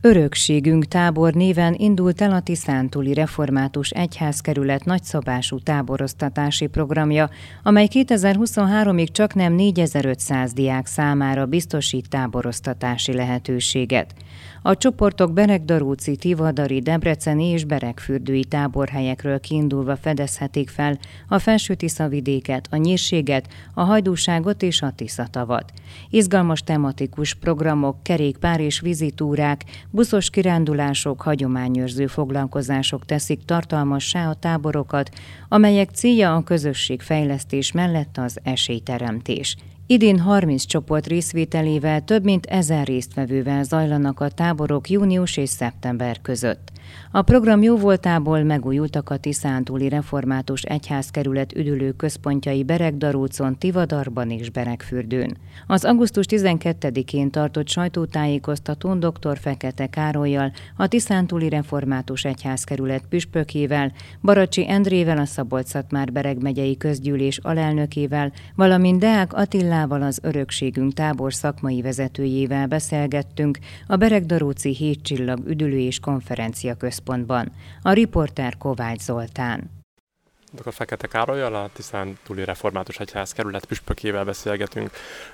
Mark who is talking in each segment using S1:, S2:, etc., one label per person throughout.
S1: Örökségünk tábor néven indult el a Tiszántúli Református Egyházkerület nagyszabású táboroztatási programja, amely 2023-ig csaknem 4500 diák számára biztosít táboroztatási lehetőséget. A csoportok Beregdarúci, Tivadari, Debreceni és Beregfürdői táborhelyekről kiindulva fedezhetik fel a Felső-Tiszavidéket, a Nyírséget, a Hajdúságot és a Tiszatavat. Izgalmas tematikus programok, kerékpár és vizitúrák, buszos kirándulások, hagyományőrző foglalkozások teszik tartalmassá a táborokat, amelyek célja a közösségfejlesztés mellett az esélyteremtés. Idén 30 csoport részvételével több mint 1000 résztvevővel zajlanak a táborok június és szeptember között. A program jóvoltából megújultak a Tiszántúli Református Egyházkerület üdülő központjai Beregdarúcon, Tivadarban és Beregfürdőn. Az augusztus 12-én tartott sajtótájékoztatón dr. Fekete Károllyal, a Tiszántúli Református Egyházkerület püspökével, Baracsi Endrével, a Szabolcs-Szatmár-Bereg megyei közgyűlés alelnökével, valamint Deák Attilával, az Örökségünk tábor szakmai vezetőjével beszélgettünk a Beregdarúci 7 Csillag üdülő és konferencia központban. A riporter Kovács Zoltán.
S2: Dr. Fekete Károllyal, a Tiszántúli Református Egyházkerület püspökével beszélgetünk.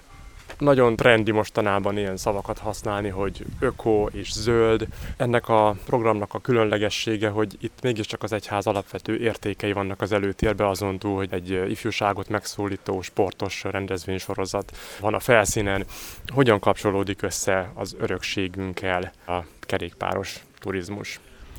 S2: Nagyon trendi mostanában ilyen szavakat használni, hogy öko és zöld. Ennek a programnak a különlegessége, hogy itt mégiscsak az egyház alapvető értékei vannak az előtérben, azon túl, hogy egy ifjúságot megszólító sportos rendezvénysorozat van a felszínen. Hogyan kapcsolódik össze az örökségünkkel a kerékpáros turizmus?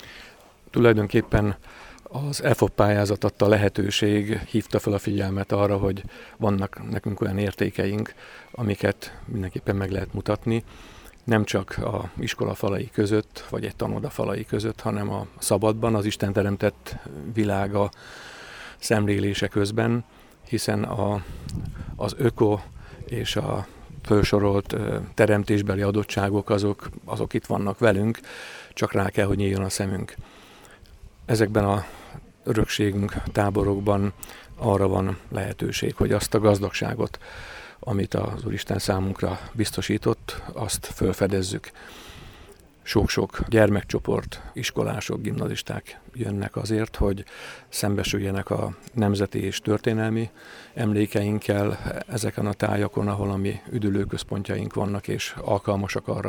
S3: Tulajdonképpen az EFOP pályázat adta lehetőség, hívta fel a figyelmet arra, hogy vannak nekünk olyan értékeink, amiket mindenképpen meg lehet mutatni, nem csak az iskola falai között, vagy egy tanoda falai között, hanem a szabadban, az Isten teremtett világa szemlélése közben, hiszen az öko és a felsorolt teremtésbeli adottságok azok itt vannak velünk, csak rá kell, hogy nyíljon a szemünk. Ezekben a örökségünk táborokban arra van lehetőség, hogy azt a gazdagságot, amit az Úristen számunkra biztosított, azt felfedezzük. Sok-sok gyermekcsoport, iskolások, gimnazisták jönnek azért, hogy szembesüljenek a nemzeti és történelmi emlékeinkkel ezeken a tájakon, ahol a mi üdülőközpontjaink vannak, és alkalmasak arra,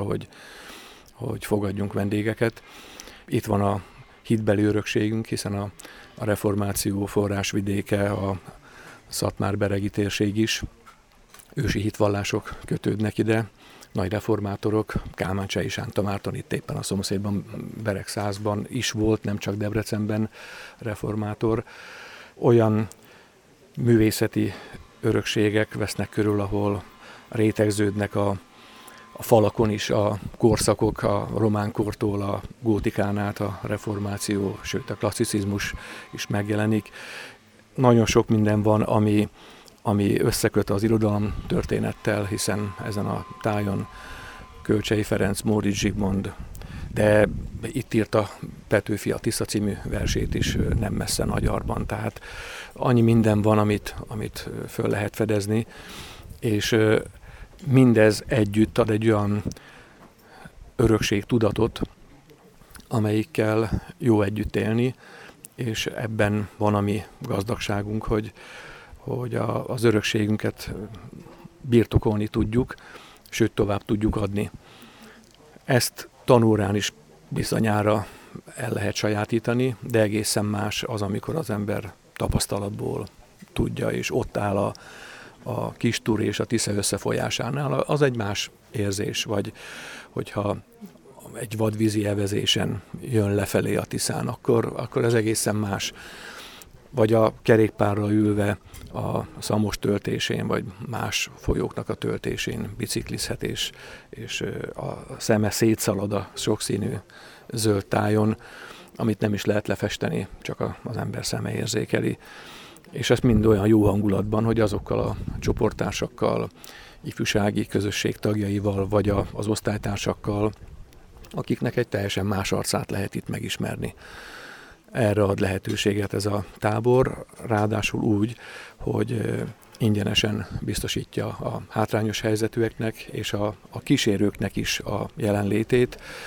S3: hogy fogadjunk vendégeket. Itt van a hitbeli örökségünk, hiszen a reformáció forrásvidéke, a szatmár-beregi térség is. Ősi hitvallások kötődnek ide, nagy reformátorok, Kálmán Cseh Sánta Márton itt éppen a szomszédban, Beregszázban is volt, nem csak Debrecenben reformátor. Olyan művészeti örökségek vesznek körül, ahol rétegződnek a falakon is a korszakok, a román kortól a gótikán át a reformáció, sőt a klasszicizmus is megjelenik. Nagyon sok minden van, ami összeköt az irodalom történettel, hiszen ezen a tájon Kölcsey Ferenc, Móricz Zsigmond, de itt írta Petőfi a Tisza című versét is nem messze Nagyarban. Tehát annyi minden van, amit föl lehet fedezni, és mindez együtt ad egy olyan örökségtudatot, amelyikkel jó együtt élni, és ebben van a mi gazdagságunk, hogy az örökségünket birtokolni tudjuk, sőt tovább tudjuk adni. Ezt tanórán is bizonyára el lehet sajátítani, de egészen más az, amikor az ember tapasztalatból tudja, és ott áll a Kis-Tur és a Tisza összefolyásánál, az egy más érzés, vagy hogyha egy vadvízi evezésen jön lefelé a Tiszán, akkor ez egészen más. Vagy a kerékpárral ülve a Szamos töltésén, vagy más folyóknak a töltésén biciklizhet, és a szeme szétszalad a sokszínű zöld tájon, amit nem is lehet lefesteni, csak az ember szeme érzékeli. És ezt mind olyan jó hangulatban, hogy azokkal a csoporttársakkal, ifjúsági közösség tagjaival, vagy az osztálytársakkal, akiknek egy teljesen más arcát lehet itt megismerni. Erre ad lehetőséget ez a tábor, ráadásul úgy, hogy ingyenesen biztosítja a hátrányos helyzetűeknek és a kísérőknek is a jelenlétét.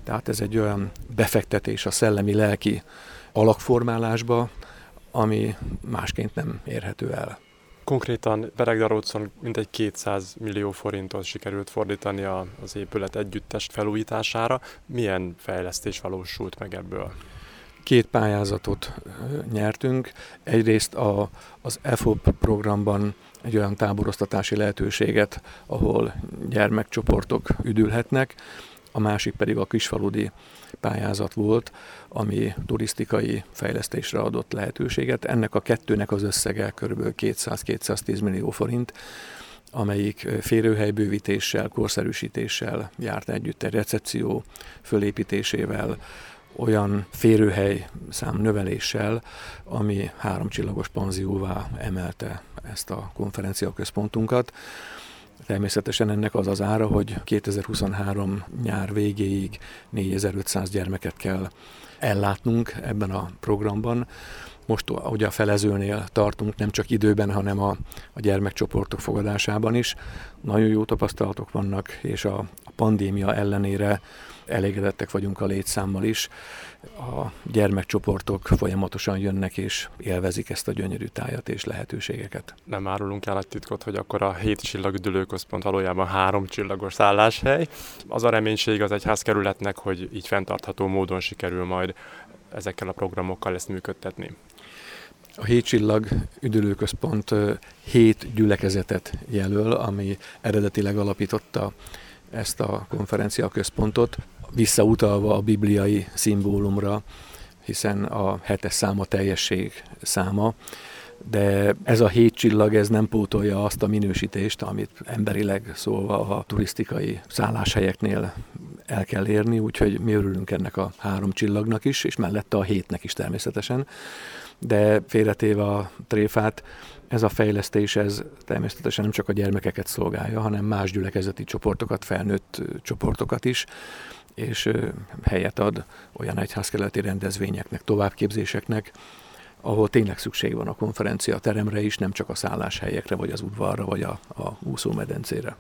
S3: Tehát ez egy olyan befektetés a szellemi-lelki alakformálásba, ami másként nem érhető el.
S2: Konkrétan Beregdarócon mintegy 200 millió forintot sikerült fordítani az épület együttes felújítására. Milyen fejlesztés valósult meg ebből?
S3: 2 pályázatot nyertünk. Egyrészt az EFOP programban egy olyan táboroztatási lehetőséget, ahol gyermekcsoportok üdülhetnek, a másik pedig a kisfaludi pályázat volt, ami turisztikai fejlesztésre adott lehetőséget. Ennek a kettőnek az összege kb. 200-210 millió forint, amelyik férőhelybővítéssel, korszerűsítéssel járt együtt, egy recepció fölépítésével, olyan férőhely szám növeléssel, ami 3 csillagos panzióvá emelte ezt a konferenciaközpontunkat. Természetesen ennek az az ára, hogy 2023 nyár végéig 4500 gyermeket kell ellátnunk ebben a programban. Most ugye a felezőnél tartunk, nem csak időben, hanem a gyermekcsoportok fogadásában is. Nagyon jó tapasztalatok vannak, és a pandémia ellenére elégedettek vagyunk a létszámmal is. A gyermekcsoportok folyamatosan jönnek és élvezik ezt a gyönyörű tájat és lehetőségeket.
S2: Nem árulunk el egy titkot, hogy akkor a 7 csillag üdülőközpont valójában 3 csillagos szálláshely. Az a reménység az egyházkerületnek, hogy így fenntartható módon sikerül majd ezekkel a programokkal ezt működtetni.
S3: A 7 csillag üdülőközpont 7 gyülekezetet jelöl, ami eredetileg alapította ezt a konferenciaközpontot, visszautalva a bibliai szimbólumra, hiszen a 7-es szám a teljesség száma, de ez a 7 csillag ez nem pótolja azt a minősítést, amit emberileg szólva a turisztikai szálláshelyeknél el kell érni, úgyhogy mi örülünk ennek a 3 csillagnak is, és mellette a 7-nek is természetesen. De félretéve a tréfát, ez a fejlesztés ez természetesen nem csak a gyermekeket szolgálja, hanem más gyülekezeti csoportokat, felnőtt csoportokat is, és helyet ad olyan egyházkerületi rendezvényeknek, továbbképzéseknek, ahol tényleg szükség van a konferenciateremre is, nem csak a szálláshelyekre, vagy az udvarra, vagy a úszómedencére.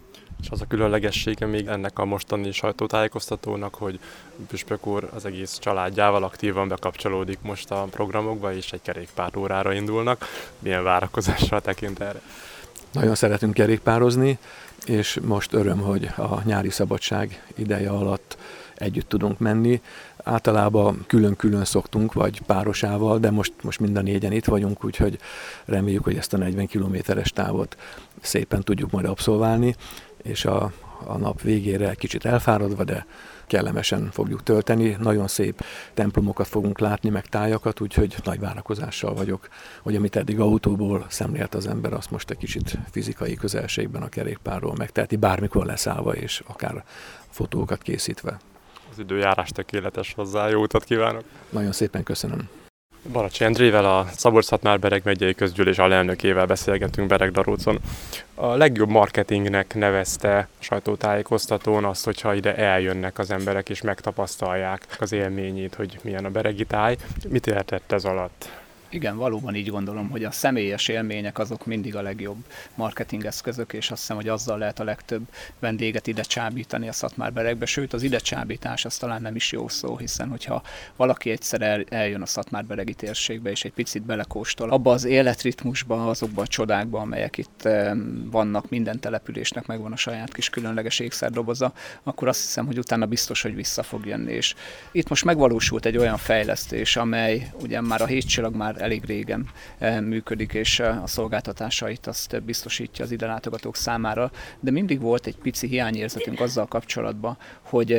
S2: És az a különlegessége még ennek a mostani sajtótájékoztatónak, hogy püspök úr az egész családjával aktívan bekapcsolódik most a programokba, és egy kerékpárórára indulnak. Milyen várakozással tekint erre?
S3: Nagyon szeretünk kerékpározni, és most öröm, hogy a nyári szabadság ideje alatt együtt tudunk menni. Általában külön-külön szoktunk, vagy párosával, de most mind a 4-en itt vagyunk, úgyhogy reméljük, hogy ezt a 40 kilométeres távot szépen tudjuk majd abszolválni, és a nap végére kicsit elfáradva, de kellemesen fogjuk tölteni. Nagyon szép templomokat fogunk látni, meg tájakat, úgyhogy nagy várakozással vagyok, hogy amit eddig autóból szemlélt az ember, azt most egy kicsit fizikai közelségben a kerékpárról megteheti, bármikor leszállva és akár fotókat készítve.
S2: Az időjárás tökéletes hozzá, jó utat kívánok!
S3: Nagyon szépen köszönöm!
S2: Baracsi Endrével, a Szabolcs-Szatmár-Bereg megyei közgyűlés alelnökével beszélgetünk Beregdarócon. A legjobb marketingnek nevezte a sajtótájékoztatón azt, hogyha ide eljönnek az emberek és megtapasztalják az élményét, hogy milyen a beregi táj. Mit értett ez alatt?
S4: Igen, valóban így gondolom, hogy a személyes élmények azok mindig a legjobb marketingeszközök, és azt hiszem, hogy azzal lehet a legtöbb vendéget ide csábítani a Szatmár-Beregbe, sőt az ide csábítás az talán nem is jó szó, hiszen hogyha valaki egyszer eljön a Szatmár-Beregi térségbe, és egy picit belekóstol abba az életritmusba, azokba a csodákba, amelyek itt vannak, minden településnek megvan a saját kis különleges ékszerdoboza, akkor azt hiszem, hogy utána biztos, hogy vissza fog jönni. És itt most megvalósult egy olyan fejlesztés, amely ugye már a 7 csillag már elég régen működik, és a szolgáltatásait azt biztosítja az ide látogatók számára, de mindig volt egy pici hiányérzetünk azzal kapcsolatban, hogy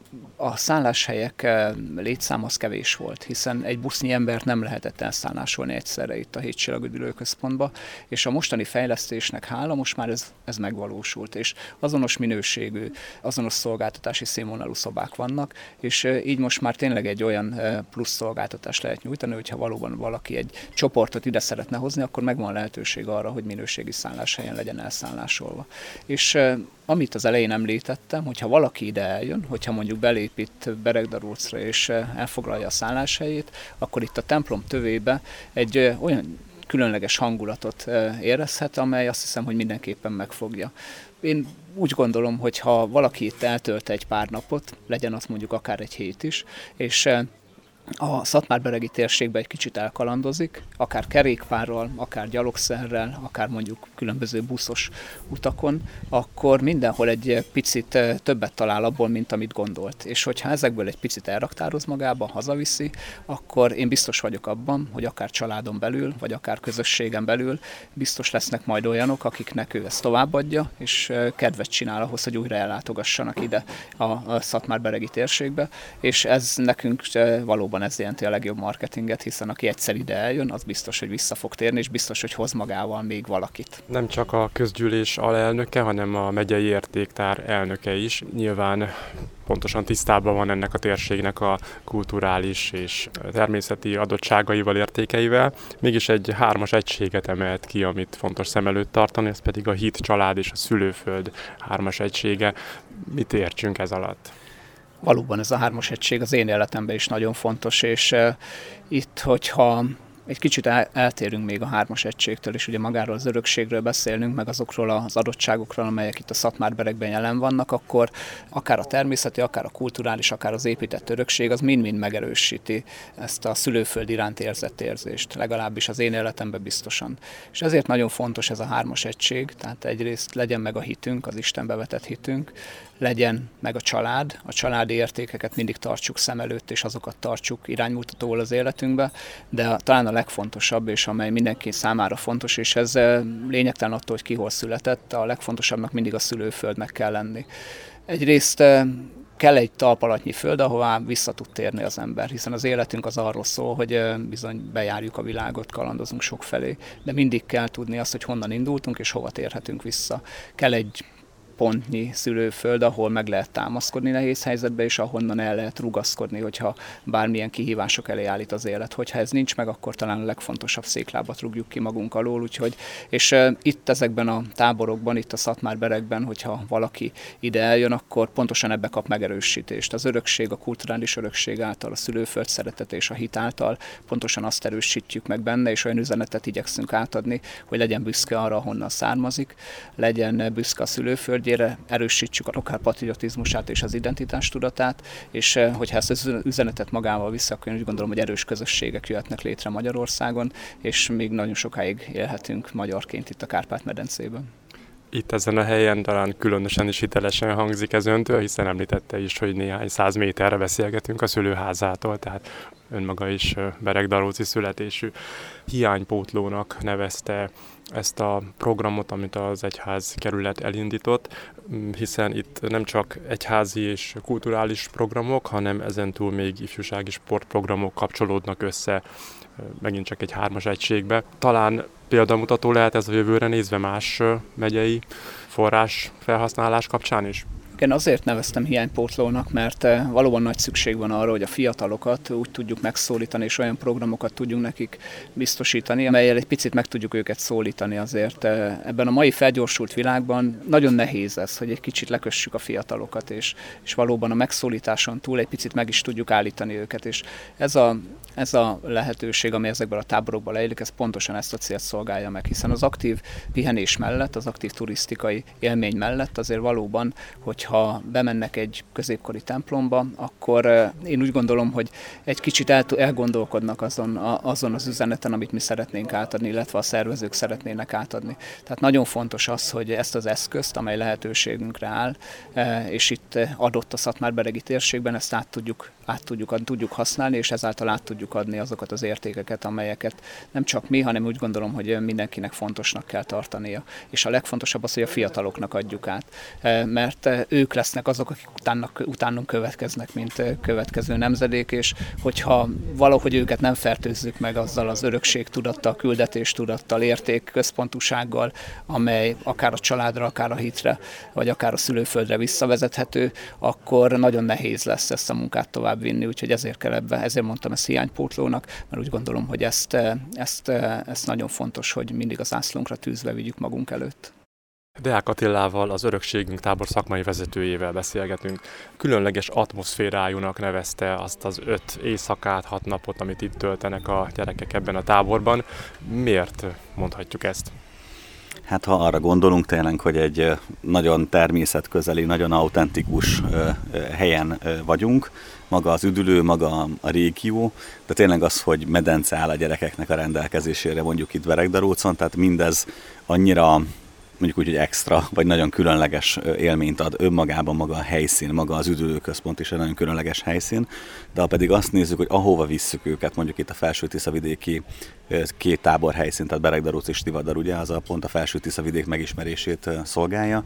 S4: a szálláshelyek létszám az kevés volt, hiszen egy busznyi embert nem lehetett elszállásolni egyszerre itt a 7 csillag üdülőközpontba, és a mostani fejlesztésnek hála most már ez megvalósult, és azonos minőségű, azonos szolgáltatási színvonalú szobák vannak, és így most már tényleg egy olyan plusz szolgáltatást lehet nyújtani, hogyha valóban valaki egy csoportot ide szeretne hozni, akkor megvan lehetőség arra, hogy minőségi szálláshelyen legyen elszállásolva. És amit az elején említettem, hogyha valaki ide eljön, hogyha mondjuk belép itt Beregdarócra és elfoglalja a szálláshelyét, akkor itt a templom tövébe egy olyan különleges hangulatot érezhet, amely azt hiszem, hogy mindenképpen megfogja. Én úgy gondolom, hogy ha valaki itt eltölt egy pár napot, legyen az mondjuk akár egy hét is, és a szatmárberegi térségbe egy kicsit elkalandozik, akár kerékpárral, akár gyalogszerrel, akár mondjuk különböző buszos utakon, akkor mindenhol egy picit többet talál abból, mint amit gondolt. És hogyha ezekből egy picit elraktároz magába, hazaviszi, akkor én biztos vagyok abban, hogy akár családon belül, vagy akár közösségen belül biztos lesznek majd olyanok, akiknek ő ezt továbbadja, és kedvet csinál ahhoz, hogy újra ellátogassanak ide a szatmárberegi térségbe, és ez nekünk valóban ez jelenti a legjobb marketinget, hiszen aki egyszer ide eljön, az biztos, hogy vissza fog térni, és biztos, hogy hoz magával még valakit.
S2: Nem csak a közgyűlés alelnöke, hanem a megyei értéktár elnöke is. Nyilván pontosan tisztában van ennek a térségnek a kulturális és természeti adottságaival, értékeivel. Mégis egy 3-as egységet emelt ki, amit fontos szem előtt tartani, ez pedig a hit, család és a szülőföld 3-as egysége. Mit értsünk ez alatt?
S4: Valóban ez a 3-as egység az én életemben is nagyon fontos, és itt, hogyha egy kicsit eltérünk még a 3-as egységtől, és ugye magáról az örökségről beszélnünk, meg azokról az adottságokról, amelyek itt a szatmárberekben jelen vannak, akkor akár a természeti, akár a kulturális, akár az épített örökség, az mind-mind megerősíti ezt a szülőföld iránt érzett érzést, legalábbis az én életemben biztosan. És ezért nagyon fontos ez a 3-as egység, tehát egyrészt legyen meg a hitünk, az Istenbe vetett hitünk, legyen meg a családi értékeket mindig tartsuk szem előtt, és azokat tartsuk iránymutatóul az életünkbe, de talán a legfontosabb, és amely mindenki számára fontos, és ez lényegtelen attól, hogy ki hol született, a legfontosabbnak mindig a szülőföldnek kell lenni. Egyrészt kell egy talpalatnyi föld, ahová vissza tud térni az ember, hiszen az életünk az arról szól, hogy bizony bejárjuk a világot, kalandozunk sokfelé, de mindig kell tudni azt, hogy honnan indultunk, és hova térhetünk vissza. Kell egy pontnyi szülőföld, ahol meg lehet támaszkodni nehéz helyzetbe, és ahonnan el lehet rugaszkodni, hogyha bármilyen kihívások elé állít az élet. Hogyha ez nincs meg, akkor talán a legfontosabb széklábat rúgjuk ki magunk alól, úgyhogy, és itt ezekben a táborokban, itt a szatmárberekben, hogyha valaki ide eljön, akkor pontosan ebbe kap megerősítést. Az örökség, a kulturális örökség által, a szülőföld szeretet és a hit által pontosan azt erősítjük meg benne, és olyan üzenetet igyekszünk átadni, hogy legyen büszke arra, honnan származik, legyen büszke a szülőföldjére, erősítsük a lokál patriotizmusát és az identitástudatát, és hogyha ezt az üzenetet magával vissza, akkor én úgy gondolom, hogy erős közösségek jöhetnek létre Magyarországon, és még nagyon sokáig élhetünk magyarként itt a Kárpát-medencében.
S2: Itt ezen a helyen talán különösen is hitelesen hangzik ez öntől, hiszen említette is, hogy néhány 100 méterre beszélgetünk a szülőházától, tehát önmaga is beregdaróci születésű. Hiánypótlónak nevezte ezt a programot, amit az egyházkerület elindított, hiszen itt nem csak egyházi és kulturális programok, hanem ezentúl még ifjúsági sportprogramok kapcsolódnak össze, megint csak egy 3-as egységbe. Talán példamutató lehet ez a jövőre nézve más megyei forrás felhasználás kapcsán is?
S4: Igen, azért neveztem hiánypótlónak, mert valóban nagy szükség van arra, hogy a fiatalokat úgy tudjuk megszólítani, és olyan programokat tudjunk nekik biztosítani, amellyel egy picit meg tudjuk őket szólítani azért. Ebben a mai felgyorsult világban nagyon nehéz ez, hogy egy kicsit lekössük a fiatalokat, és valóban a megszólításon túl egy picit meg is tudjuk állítani őket. És ez a lehetőség, ami ezekben a táborokban leélik, ez pontosan ezt a célt szolgálja meg, hiszen az aktív pihenés mellett, az aktív turisztikai élmény mellett azért valóban, hogyha bemennek egy középkori templomba, akkor én úgy gondolom, hogy egy kicsit elgondolkodnak azon az üzeneten, amit mi szeretnénk átadni, illetve a szervezők szeretnének átadni. Tehát nagyon fontos az, hogy ezt az eszközt, amely lehetőségünkre áll, és itt adott a szatmárberegi térségben, ezt tudjuk használni, és ezáltal át tudjuk adni azokat az értékeket, amelyeket nem csak mi, hanem úgy gondolom, hogy mindenkinek fontosnak kell tartania. És a legfontosabb az, hogy a fiataloknak adjuk át, mert ők lesznek azok, akik utánunk következnek, mint következő nemzedék, és hogyha valahogy őket nem fertőzzük meg azzal az örökségtudattal, küldetéstudattal, értékközpontúsággal, amely akár a családra, akár a hitre, vagy akár a szülőföldre visszavezethető, akkor nagyon nehéz lesz ezt a munkát továbbvinni, úgyhogy ezért kell ezért mondtam ezt hiánypótlónak, mert úgy gondolom, hogy ezt nagyon fontos, hogy mindig az zászlónkra tűzve vigyük magunk előtt.
S2: Deák Attilával, az Örökségünk tábor szakmai vezetőjével beszélgetünk. Különleges atmoszférájúnak nevezte azt az 5 éjszakát, 6 napot, amit itt töltenek a gyerekek ebben a táborban. Miért mondhatjuk ezt?
S5: Hát ha arra gondolunk tényleg, hogy egy nagyon természetközeli, nagyon autentikus helyen vagyunk, maga az üdülő, maga a régió, de tényleg az, hogy medence áll a gyerekeknek a rendelkezésére mondjuk itt Veregdarócon, tehát mindez annyira mondjuk úgy, hogy extra, vagy nagyon különleges élményt ad önmagában maga a helyszín, maga az üdülőközpont is egy nagyon különleges helyszín, de ha pedig azt nézzük, hogy ahova visszük őket, mondjuk itt a Felső-Tiszavidéki két táborhelyszín, tehát Beregdaróc és Tivadar, ugye az a pont a Felső-Tiszavidék megismerését szolgálja,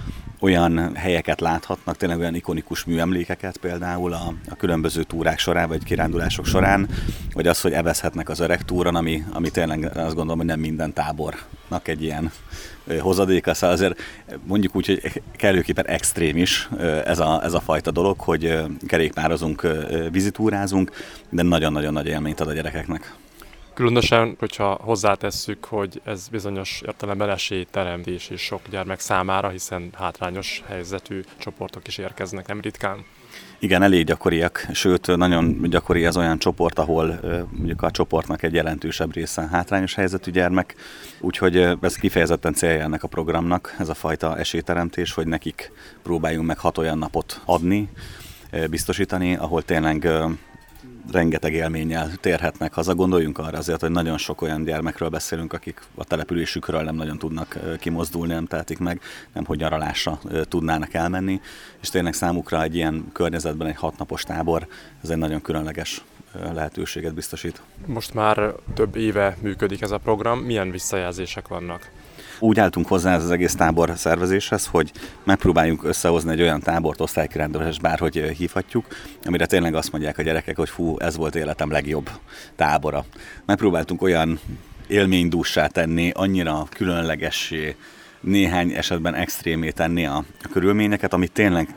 S5: olyan helyeket láthatnak, tényleg olyan ikonikus műemlékeket például a különböző túrák során, vagy kirándulások során, vagy az, hogy evezhetnek az öreg túron, ami tényleg azt gondolom, hogy nem minden tábornak egy ilyen hozadéka, szóval azért mondjuk úgy, hogy kellőképpen extrém is ez a fajta dolog, hogy kerékpározunk, vízitúrázunk, de nagyon-nagyon nagy élményt ad a gyerekeknek.
S2: Különösen, hogyha hozzátesszük, hogy ez bizonyos értelemben esélyteremtés is sok gyermek számára, hiszen hátrányos helyzetű csoportok is érkeznek nem ritkán.
S5: Igen, elég gyakoriak, sőt, nagyon gyakori az olyan csoport, ahol mondjuk a csoportnak egy jelentősebb része hátrányos helyzetű gyermek, úgyhogy ez kifejezetten célja ennek a programnak, ez a fajta esélyteremtés, hogy nekik próbáljunk meg 6 olyan napot adni, biztosítani, ahol tényleg rengeteg élménnyel térhetnek haza. Gondoljunk arra azért, hogy nagyon sok olyan gyermekről beszélünk, akik a településükről nem nagyon tudnak kimozdulni, nem tehetik meg, nem hogy nyaralásra tudnának elmenni, és tényleg számukra egy ilyen környezetben egy 6 napos tábor, ez egy nagyon különleges lehetőséget biztosít.
S2: Most már több éve működik ez a program, milyen visszajelzések vannak?
S5: Úgy álltunk hozzá ez az egész tábor szervezéshez, hogy megpróbáljunk összehozni egy olyan tábort, osztálykirándulás, bárhogy hívhatjuk, amire tényleg azt mondják a gyerekek, hogy fú, ez volt életem legjobb tábora. Megpróbáltunk olyan élménydússá tenni, annyira különlegessé, néhány esetben extrémé tenni a körülményeket, amit tényleg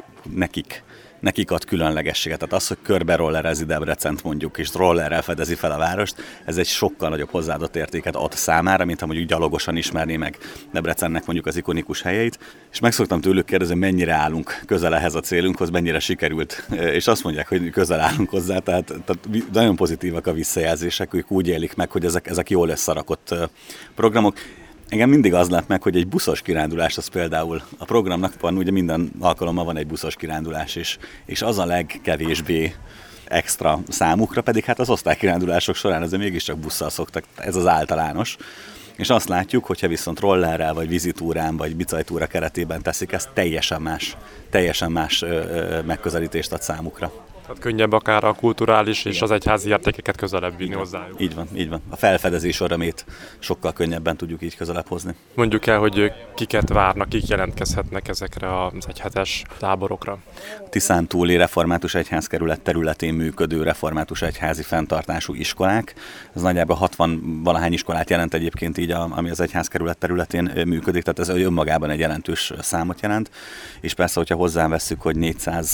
S5: nekik ad különlegességet. Tehát az, hogy körbe rollerezi Debrecent mondjuk, és rollerrel fedezi fel a várost, ez egy sokkal nagyobb hozzáadott értéket ad számára, mint ha mondjuk gyalogosan ismerné meg Debrecennek mondjuk az ikonikus helyeit. És meg szoktam tőlük kérdezni, mennyire állunk közel ehhez a célunkhoz, mennyire sikerült. És azt mondják, hogy közel állunk hozzá, tehát nagyon pozitívak a visszajelzések, ők úgy élik meg, hogy ezek jól összerakott programok. Engem mindig az lep meg, hogy egy buszos kirándulás az például a programnak van, ugye minden alkalommal van egy buszos kirándulás is, és az a legkevésbé extra számukra, pedig hát az osztálykirándulások során azért mégiscsak busszal szoktak, ez az általános. És azt látjuk, hogyha viszont rollerrel, vagy vízitúrán, vagy bicajtúra keretében teszik, ez teljesen más megközelítést ad számukra.
S2: Tehát könnyebb akár a kulturális és az egyházi értékeket közelebb vinni hozzájuk.
S5: Így van. A felfedezés örömét sokkal könnyebben tudjuk így közelebb hozni.
S2: Mondjuk el, hogy kiket várnak, kik jelentkezhetnek ezekre az egyhetes táborokra.
S5: Tiszántúli Református Egyházkerület területén működő református egyházi fenntartású iskolák. Ez nagyjából 60 valahány iskolát jelent egyébként így, ami az egyházkerület területén működik, tehát ez önmagában egy jelentős számot jelent. És persze, hogyha hozzávesszük, hogy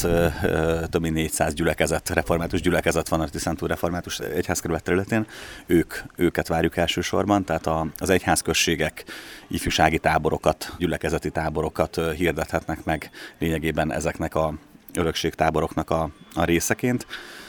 S5: több mint 400 református gyülekezet van a Tiszántúli Református Egyházkerület területén, őket várjuk elsősorban, tehát az egyházközségek ifjúsági táborokat, gyülekezeti táborokat hirdethetnek meg lényegében ezeknek a örökségtáboroknak a részeként.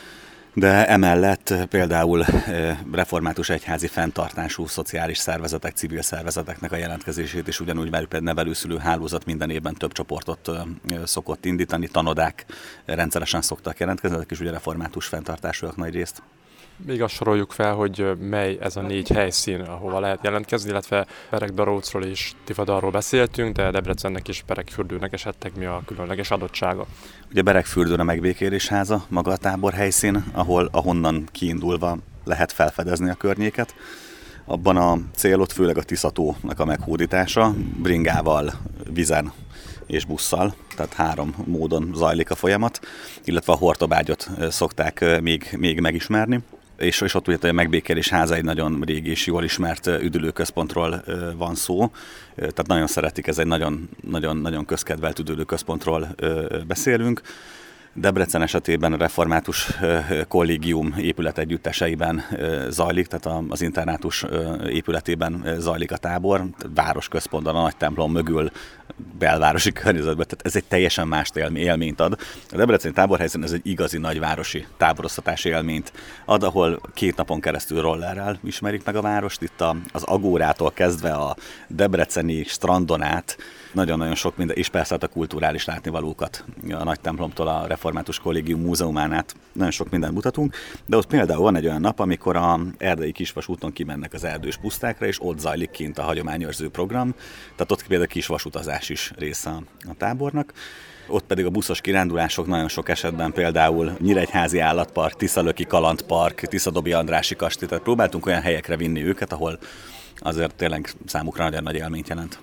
S5: De emellett például református egyházi fenntartású szociális szervezetek, civil szervezeteknek a jelentkezését is ugyanúgy velük nevelőszülő hálózat minden évben több csoportot szokott indítani, tanodák rendszeresen szoktak jelentkezni, ezek is ugye református fenntartásúak nagy részt.
S2: Még azt soroljuk fel, hogy mely ez a 4 helyszín, ahova lehet jelentkezni, illetve Beregdarócról és Tivadarról beszéltünk, de Debrecennek és Beregfürdőnek esetleg mi a különleges adottsága? Ugye
S5: Beregfürdőn a Megbékélés háza, maga a tábor helyszín, ahonnan kiindulva lehet felfedezni a környéket. Abban a célot főleg a Tiszatónak a meghódítása, bringával, vizen és busszal, tehát 3 módon zajlik a folyamat, illetve a Hortobágyot szokták még megismerni. És ott ugye a Megbékélés háza egy nagyon régi és jól ismert üdülőközpontról van szó, tehát nagyon szeretik, ez egy nagyon közkedvelt üdülőközpontról beszélünk. Debrecen esetében a református kollégium épület együtteseiben zajlik, tehát az internátus épületében zajlik a tábor, városközpontban, a nagy templom mögül, belvárosi környezetben, tehát ez egy teljesen más élményt ad. A debreceni táborhelyszín ez egy igazi nagyvárosi táboroztatási élményt ad, ahol 2 napon keresztül rollerrel ismerik meg a várost, itt az Agórától kezdve a debreceni strandon át, nagyon-nagyon sok minden, és persze a kulturális látnivalókat, a nagy templomtól a református kollégium múzeumán át nagyon sok mindent mutatunk, de ott például van egy olyan nap, amikor a erdei kisvasúton kimennek az erdős pusztákra, és ott zajlik kint a hagyományőrző program, tehát ott például kisvasutazás is része a tábornak. Ott pedig a buszos kirándulások nagyon sok esetben például Nyíregyházi Állatpark, Tiszalöki Kalandpark, Tiszadobi Andrássy kastély, tehát próbáltunk olyan helyekre vinni őket, ahol azért tényleg számukra nagyon nagy élményt jelent.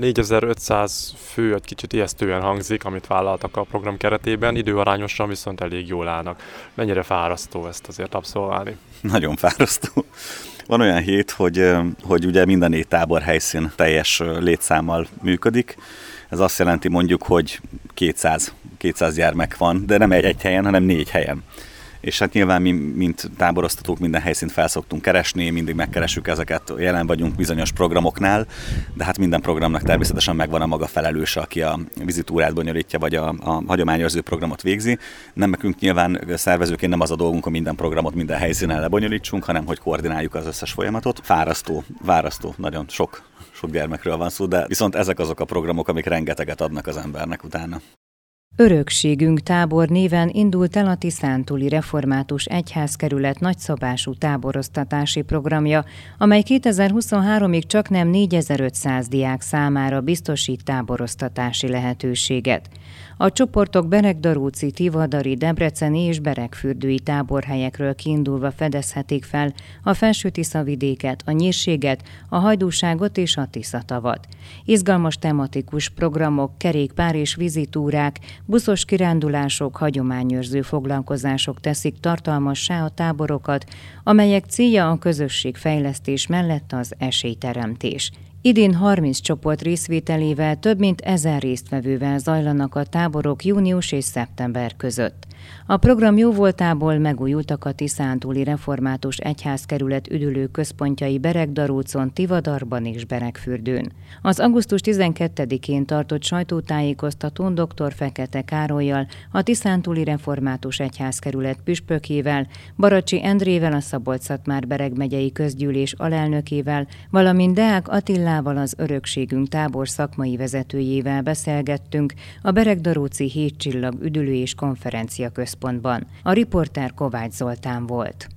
S2: 4500 fő egy kicsit ijesztően hangzik, amit vállaltak a program keretében, időarányosan viszont elég jól állnak. Mennyire fárasztó ezt azért abszolválni?
S5: Nagyon fárasztó. Van olyan hét, hogy ugye minden 4 táborhelyszín teljes létszámmal működik. Ez azt jelenti mondjuk, hogy 200 gyermek van, de nem egy helyen, hanem 4 helyen. És hát nyilván mi, mint táboroztatók minden helyszínt felszoktunk keresni, mindig megkeressük ezeket, jelen vagyunk bizonyos programoknál, de hát minden programnak természetesen megvan a maga felelőse, aki a vizitúrát bonyolítja, vagy a hagyományőrző programot végzi. Nem nekünk nyilván szervezőként nem az a dolgunk, hogy minden programot minden helyszínen lebonyolítsunk, hanem hogy koordináljuk az összes folyamatot. Várasztó, nagyon sok gyermekről van szó, de viszont ezek azok a programok, amik rengeteget adnak az embernek utána.
S1: Örökségünk tábor néven indult el a Tiszántúli Református Egyházkerület nagyszabású táboroztatási programja, amely 2023-ig csaknem 4500 diák számára biztosít táboroztatási lehetőséget. A csoportok Beregdaróci, Tivadari, Debreceni és Beregfürdői táborhelyekről kiindulva fedezhetik fel a Felső-Tiszavidéket, a Nyírséget, a Hajdúságot és a Tiszatavat. Izgalmas tematikus programok, kerékpár és vizitúrák, buszos kirándulások, hagyományőrző foglalkozások teszik tartalmassá a táborokat, amelyek célja a közösségfejlesztés mellett az esélyteremtés. Idén 30 csoport részvételével több mint 1000 résztvevővel zajlanak a táborok június és szeptember között. A program jóvoltából megújultak a Tiszántúli Református Egyházkerület üdülő központjai Beregdarócon, Tivadarban és Beregfürdőn. Az augusztus 12-én tartott sajtótájékoztatón dr. Fekete Károllyal, a Tiszántúli Református Egyházkerület püspökével, Baracsi Endrével, a Szabolcs-Szatmár-Bereg megyei közgyűlés alelnökével, valamint Deák Attilával, az Örökségünk tábor szakmai vezetőjével beszélgettünk a Beregdaróci 7 csillag üdülő és konferencia központban. A riporter Kovács Zoltán volt.